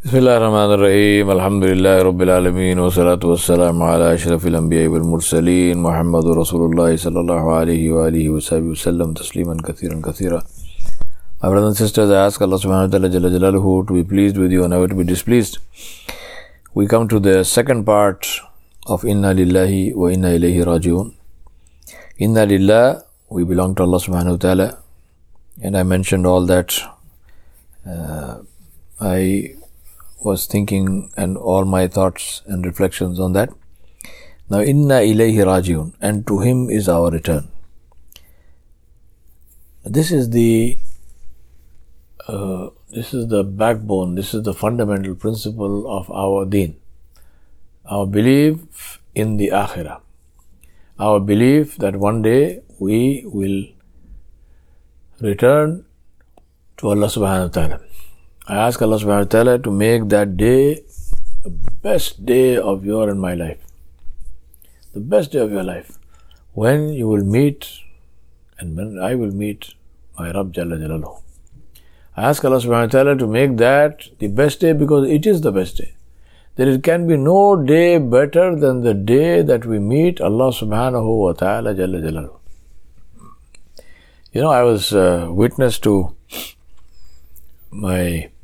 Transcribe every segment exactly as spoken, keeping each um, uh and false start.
Bismillah ar-Rahman ar-Rahim. Alhamdulillah Rabbil Alameen. Wa salatu wa salam ala ashrafil anbiya wal mursaleen. Muhammadur Rasulullah sallallahu alayhi wa alihi wa sahbihi wa sallam. Tasliman kathiran kathira. My brothers and sisters, I ask Allah subhanahu wa ta'ala jalla jalaluhu to be pleased with you and never to be displeased. We come to the second part of Inna Lillahi wa Inna Ilayhi Raji'un. Inna Lillah, we belong to Allah subhanahu wa ta'ala. And I mentioned all that. Uh, I was thinking and all my thoughts and reflections on that. Now, Inna Ilayhi Raji'un, and to Him is our return. This is the uh, this is the backbone, this is the fundamental principle of our deen. Our belief in the Akhirah. Our belief that one day we will return to Allah subhanahu wa ta'ala. I ask Allah subhanahu wa ta'ala to make that day the best day of your and my life. The best day of your life. When you will meet and when I will meet my Rabb Jalla Jalaluhu. I ask Allah subhanahu wa ta'ala to make that the best day because it is the best day. There can be no day better than the day that we meet Allah subhanahu wa ta'ala Jalla Jalaluhu. You know, I was uh, witness to my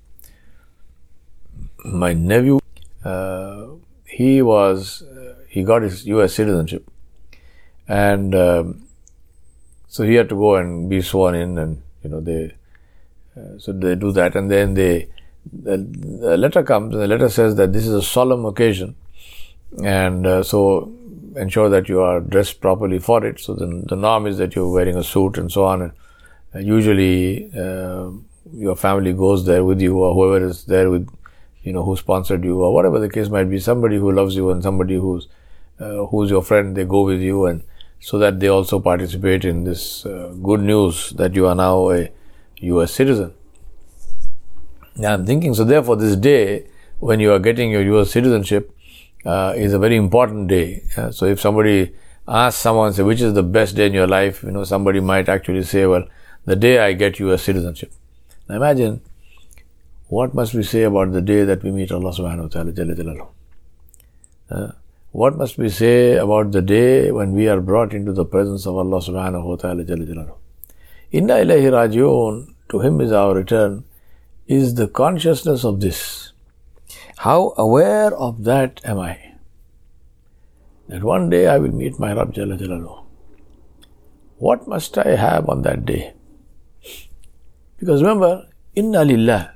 my nephew. Uh, he was uh, he got his U S citizenship, and um, so he had to go and be sworn in, and you know they uh, so they do that, and then they the, the letter comes, and the letter says that this is a solemn occasion, and uh, so ensure that you are dressed properly for it. So then the norm is that you're wearing a suit and so on, and uh, usually uh, your family goes there with you, or whoever is there with, you know, who sponsored you, or whatever the case might be, somebody who loves you and somebody who's uh, who's your friend, they go with you, and so that they also participate in this uh, good news that you are now a U S citizen. Now I'm thinking, so therefore this day when you are getting your U S citizenship uh, is a very important day. Uh, so if somebody asks someone, say, which is the best day in your life, you know, somebody might actually say, well, the day I get U S citizenship. Now imagine, what must we say about the day that we meet Allah subhanahu wa ta'ala Jalla Jalaluhu? Uh, what must we say about the day when we are brought into the presence of Allah subhanahu wa ta'ala Jalla Jalaluhu? Inna Ilayhi Raji'un, to Him is our return, is the consciousness of this. How aware of that am I? That one day I will meet my Rabb Jalla Jalaluhu. What must I have on that day? Because remember, Inna Lillah,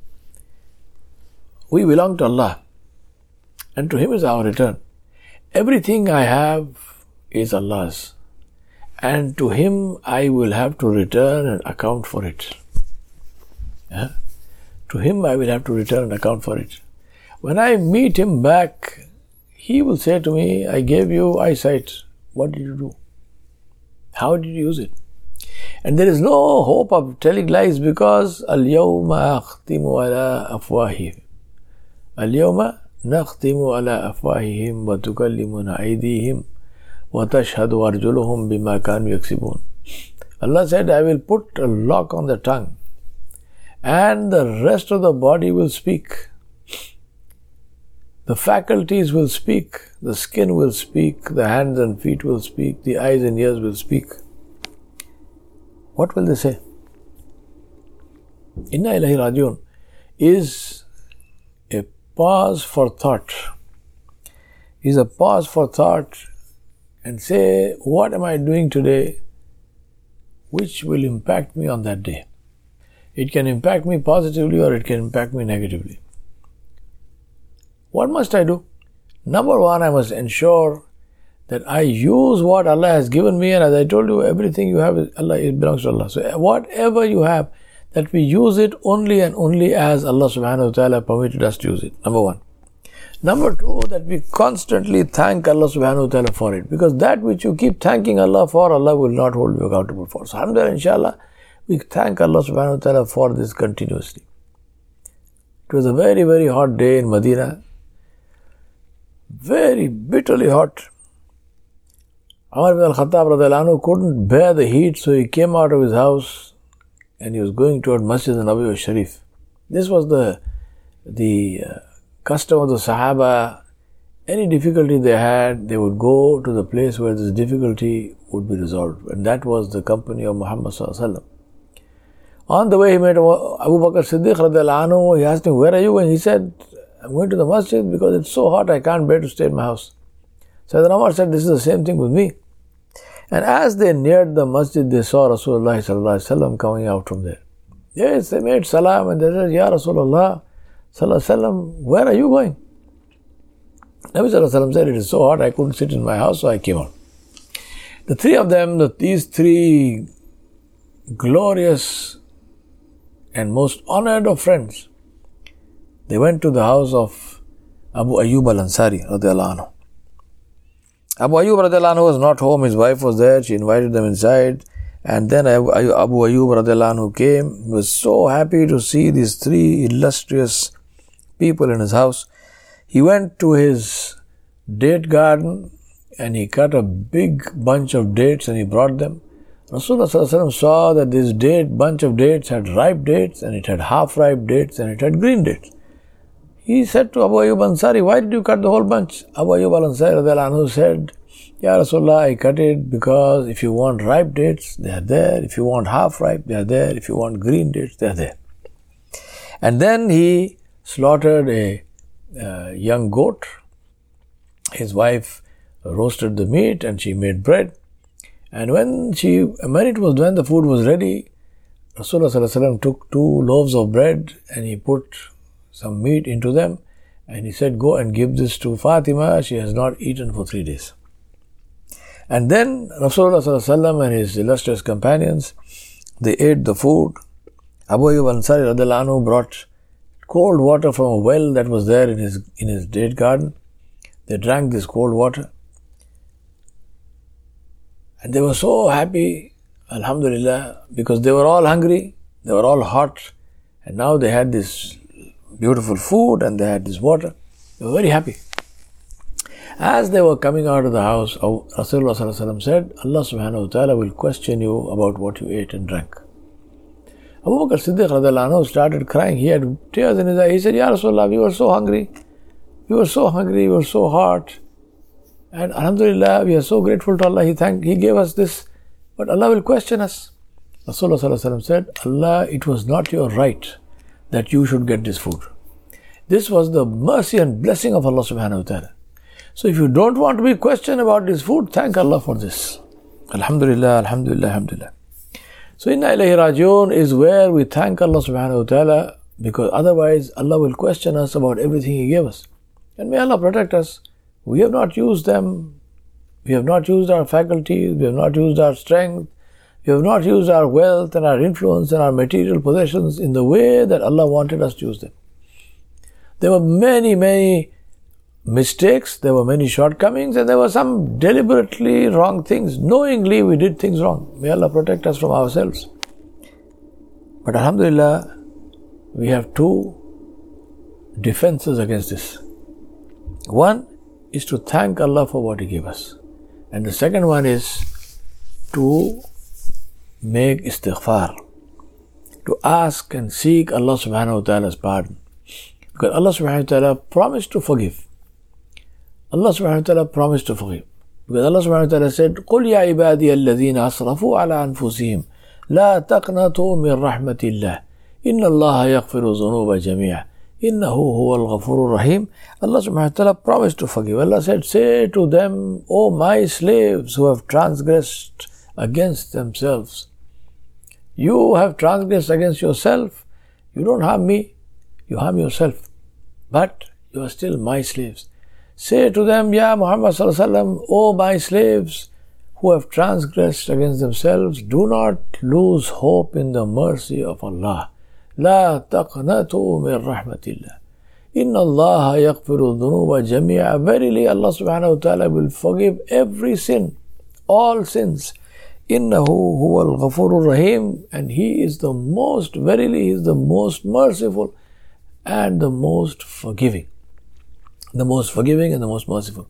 we belong to Allah, and to Him is our return. Everything I have is Allah's, and to Him I will have to return and account for it. Yeah? To Him I will have to return and account for it. When I meet Him back, He will say to me, I gave you eyesight. What did you do? How did you use it? And there is no hope of telling lies because Al-Yawma akhtimu ala afwahihim. Al-Yawma nakhtimu ala afwahihim wa tukallimuna aydihim wa tashhadu arjuluhum bima kanu yaksibun. Allah said, I will put a lock on the tongue and the rest of the body will speak. The faculties will speak, the skin will speak, the hands and feet will speak, the eyes and ears will speak. What will they say? Inna Ilayhi Raji'un is a pause for thought. Is a pause for thought and say, what am I doing today which will impact me on that day? It can impact me positively or it can impact me negatively. What must I do? Number one, I must ensure that I use what Allah has given me, and as I told you, everything you have, Allah, it belongs to Allah. So whatever you have, that we use it only and only as Allah subhanahu wa ta'ala permitted us to use it. Number one. Number two, that we constantly thank Allah subhanahu wa ta'ala for it. Because that which you keep thanking Allah for, Allah will not hold you accountable for. So alhamdulillah, inshallah, we thank Allah subhanahu wa ta'ala for this continuously. It was a very, very hot day in Medina. Very bitterly hot. Umar ibn al-Khattab radhiyallahu anhu couldn't bear the heat, so he came out of his house and he was going toward Masjid al-Nabawi al-Sharif. This was the the uh, custom of the Sahaba, any difficulty they had, they would go to the place where this difficulty would be resolved. And that was the company of Muhammad sallallahu alaihi wasallam. On the way, he met Abu Bakr Siddiq radiallahu anhu. He asked him, where are you going? He said, I'm going to the masjid because it's so hot, I can't bear to stay in my house. Sayyidina Umar said, this is the same thing with me. And as they neared the masjid, they saw Rasulullah sallallahu alaihi wasallam coming out from there. Yes, they made salam and they said, Ya Rasulullah sallallahu alaihi wasallam, where are you going? Nabi sallallahu alaihi wasallam said, it is so hot, I couldn't sit in my house, so I came out. The three of them, the, these three glorious and most honored of friends, they went to the house of Abu Ayyub al-Ansari radiallahu anhu. Abu Ayyub radiallahu anhu was not home, his wife was there, she invited them inside, and then Abu Ayyub radiallahu anhu came. He was so happy to see these three illustrious people in his house. He went to his date garden and he cut a big bunch of dates and he brought them. Rasulullah sallallahu alaihi wasallam saw that this date, bunch of dates had ripe dates and it had half-ripe dates and it had green dates. He said to Abu Ayyub Ansari, why did you cut the whole bunch? Abu Ayyub al-Ansari radiallahu anhu said, Ya Rasulullah, I cut it because if you want ripe dates, they are there. If you want half-ripe, they are there. If you want green dates, they are there. And then he slaughtered a uh, young goat. His wife roasted the meat and she made bread. And when she, when it was when the food was ready, Rasulullah sallallahu alaihi wasallam took two loaves of bread and he put some meat into them and he said, go and give this to Fatima, she has not eaten for three days. And then Rasulullah sallallahu alaihi wasallam and his illustrious companions, they ate the food. Abu Ayyub Ansari radiallahu anhu brought cold water from a well that was there in his in his date garden. They drank this cold water. And they were so happy, alhamdulillah, because they were all hungry, they were all hot, and now they had this beautiful food and they had this water. They were very happy. As they were coming out of the house, Rasulullah sallallahu alaihi wasallam said, Allah subhanahu wa ta'ala will question you about what you ate and drank. Abu Bakr Siddiq radiallahu anhu started crying. He had tears in his eyes. He said, Ya Rasulullah, we were so hungry. We were so hungry, we were so hot. And alhamdulillah, we are so grateful to Allah. He thanked, He gave us this. But Allah will question us. Rasulullah sallallahu alaihi wasallam said, Allah, it was not your right that you should get this food. This was the mercy and blessing of Allah subhanahu wa ta'ala. So if you don't want to be questioned about this food, thank Allah for this. Alhamdulillah, alhamdulillah, alhamdulillah. So inna ilayhi rajiun is where we thank Allah subhanahu wa ta'ala, because otherwise Allah will question us about everything He gave us. And may Allah protect us. We have not used them. We have not used our faculties. We have not used our strength. We have not used our wealth and our influence and our material possessions in the way that Allah wanted us to use them. There were many, many mistakes, there were many shortcomings, and there were some deliberately wrong things. Knowingly we did things wrong. May Allah protect us from ourselves. But alhamdulillah, we have two defenses against this. One is to thank Allah for what He gave us. And the second one is to make istighfar, to ask and seek Allah subhanahu wa ta'ala's pardon. Because Allah subhanahu wa ta'ala promised to forgive. Allah subhanahu wa ta'ala promised to forgive. Because Allah subhanahu wa ta'ala said, قُلْ يَا عِبَادِيَ الَّذِينَ أَسْرَفُوا عَلَىٰ أَنفُسِهِمْ لَا تَقْنَطُوا مِنْ رَحْمَةِ اللَّهِ إِنَّ اللَّهَ يَغْفِرُ الذُّنُوبَ جَمِيعًا إِنَّهُ هُوَ الْغَفُورُ الرَّحِيمُ. Allah subhanahu wa ta'ala promised to forgive. Allah said, say to them, O my slaves who have transgressed against themselves, you have transgressed against yourself. You don't harm me, you harm yourself. But you are still my slaves. Say to them, Ya Muhammad sallallahu alaihi wasallam, O my slaves who have transgressed against themselves, do not lose hope in the mercy of Allah. La taqnatu min rahmatillah. Inna Allah yaghfiru dhunuba jami'a. Verily Allah subhanahu wa ta'ala will forgive every sin, all sins. Innahu huwa al-ghafurur rahim. And He is the most, verily He is the most merciful and the most forgiving. The most forgiving and the most merciful.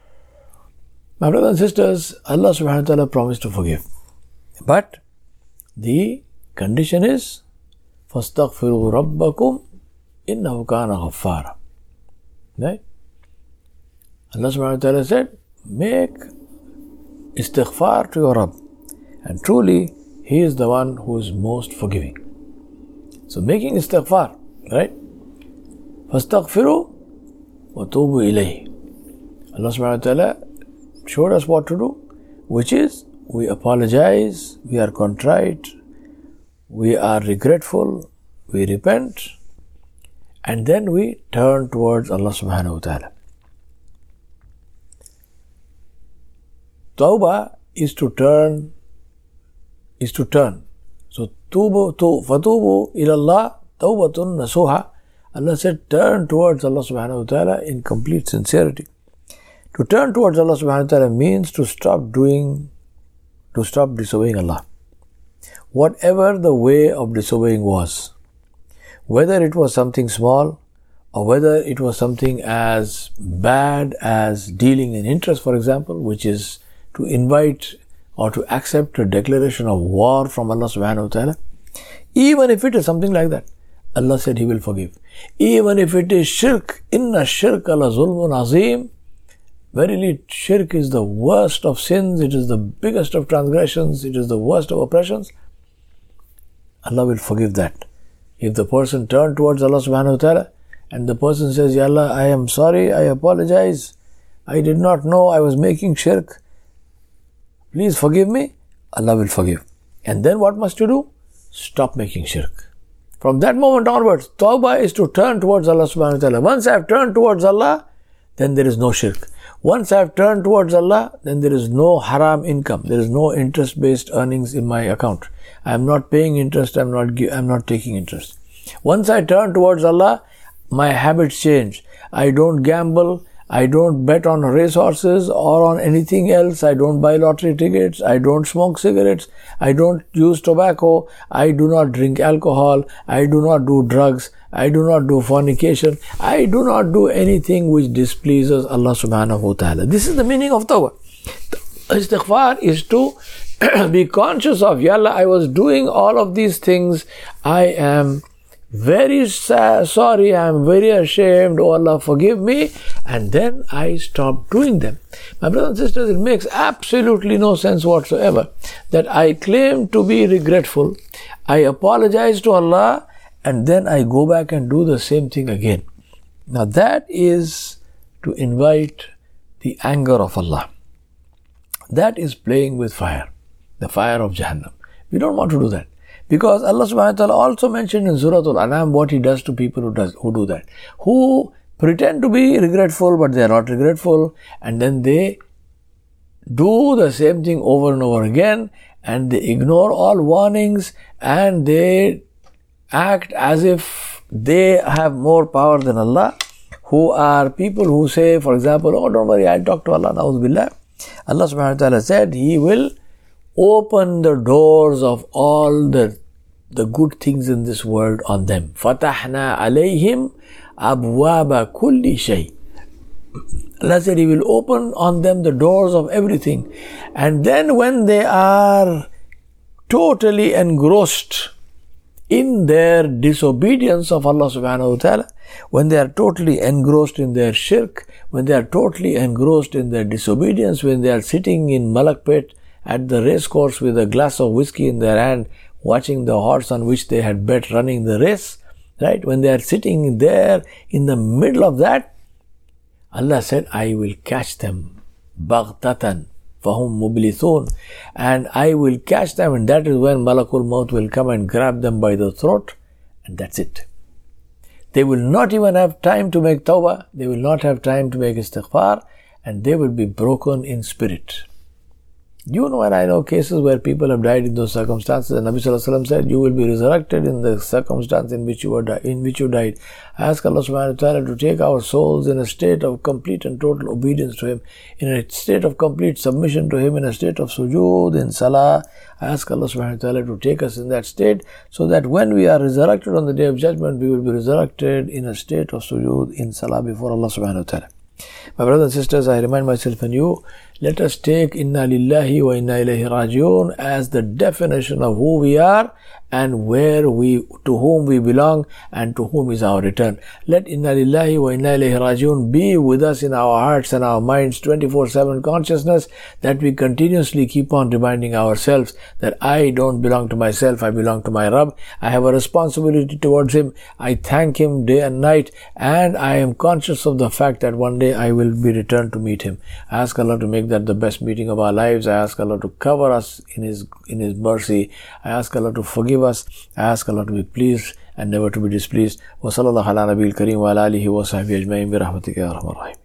My brothers and sisters, Allah subhanahu wa ta'ala promised to forgive. But the condition is, فَاسْتَغْفِرُوا رَبَّكُمْ إِنَّهُ كَانَ غَفَّارًا. Right? Allah subhanahu wa ta'ala said, make istighfar to your Rabb. And truly, He is the one who is most forgiving. So making istighfar, right? فَاسْتَغْفِرُوا وَتُوبُوا إِلَيْهِ. Allah subhanahu wa ta'ala showed us what to do, which is we apologize, we are contrite, we are regretful, we repent, and then we turn towards Allah subhanahu wa ta'ala. Tawbah is to turn, is to turn. So, tubu, tu, fatubu ilallah, tawbatun nasuha. Allah said, turn towards Allah subhanahu wa ta'ala in complete sincerity. To turn towards Allah subhanahu wa ta'ala means to stop doing, to stop disobeying Allah. Whatever the way of disobeying was, whether it was something small or whether it was something as bad as dealing in interest, for example, which is to invite or to accept a declaration of war from Allah subhanahu wa ta'ala, even if it is something like that, Allah said He will forgive. Even if it is shirk, inna shirk ala zulmun azim, verily shirk is the worst of sins, it is the biggest of transgressions, it is the worst of oppressions, Allah will forgive that. If the person turned towards Allah subhanahu wa ta'ala and the person says, Ya Allah, I am sorry, I apologize, I did not know I was making shirk, please forgive me, Allah will forgive. And then what must you do? Stop making shirk. From that moment onwards, tawbah is to turn towards Allah subhanahu wa ta'ala. Once I have turned towards Allah, then there is no shirk. Once I have turned towards Allah, then there is no haram income. There is no interest-based earnings in my account. I am not paying interest, I am not, I am not taking interest. Once I turn towards Allah, my habits change. I don't gamble, I don't bet on racehorses or on anything else. I don't buy lottery tickets. I don't smoke cigarettes. I don't use tobacco. I do not drink alcohol. I do not do drugs. I do not do fornication. I do not do anything which displeases Allah subhanahu wa ta'ala. This is the meaning of tawbah. Istighfar is to be conscious of, Ya Allah, I was doing all of these things. I am very sa- sorry, I am very ashamed, oh Allah forgive me, and then I stop doing them. My brothers and sisters, it makes absolutely no sense whatsoever that I claim to be regretful, I apologize to Allah, and then I go back and do the same thing again. Now that is to invite the anger of Allah. That is playing with fire, the fire of Jahannam. We don't want to do that. Because Allah subhanahu wa ta'ala also mentioned in Surah Al-An'am what He does to people who does who do that. Who pretend to be regretful but they are not regretful, and then they do the same thing over and over again, and they ignore all warnings and they act as if they have more power than Allah. Who are people who say, for example, oh don't worry, I'll talk to Allah, na'udhu billah. Allah subhanahu wa ta'ala said He will open the doors of all the the good things in this world on them. Fatahna alayhim abwaba kulli shay. Allah said He will open on them the doors of everything. And then when they are totally engrossed in their disobedience of Allah subhanahu wa ta'ala, when they are totally engrossed in their shirk, when they are totally engrossed in their disobedience, when they are sitting in Malakpet at the race course with a glass of whiskey in their hand, watching the horse on which they had bet running the race, right? When they are sitting there in the middle of that, Allah said, I will catch them, baghtatan, fahum mublithun, and I will catch them, and that is when Malakul Maut will come and grab them by the throat, and that's it. They will not even have time to make tawbah, they will not have time to make istighfar, and they will be broken in spirit. You know, and I know cases where people have died in those circumstances, and Nabi Sallallahu Alaihi Wasallam said, you will be resurrected in the circumstance in which you were di- in which you died. I ask Allah subhanahu wa ta'ala to take our souls in a state of complete and total obedience to Him, in a state of complete submission to Him, in a state of sujood, in salah. I ask Allah subhanahu wa ta'ala to take us in that state, so that when we are resurrected on the Day of Judgment, we will be resurrected in a state of sujood, in salah before Allah subhanahu wa ta'ala. My brothers and sisters, I remind myself and you let us take Inna Lillahi wa Inna Ilaihi Rajiun as the definition of who we are and where we, to whom we belong and to whom is our return. Let Inna Lillahi wa Inna Ilaihi Rajiun be with us in our hearts and our minds, twenty-four seven consciousness, that we continuously keep on reminding ourselves that I don't belong to myself, I belong to my Rabb. I have a responsibility towards Him. I thank Him day and night, and I am conscious of the fact that one day I will be returned to meet Him. I ask Allah to make that the best meeting of our lives. I ask Allah to cover us in His in His mercy. I ask Allah to forgive us. I ask Allah to be pleased and never to be displeased. Wa sallallahu ala nabiyil kareem wa ala alihi wa sahbihi ajma'in bi rahmatika ya arhamar rahim.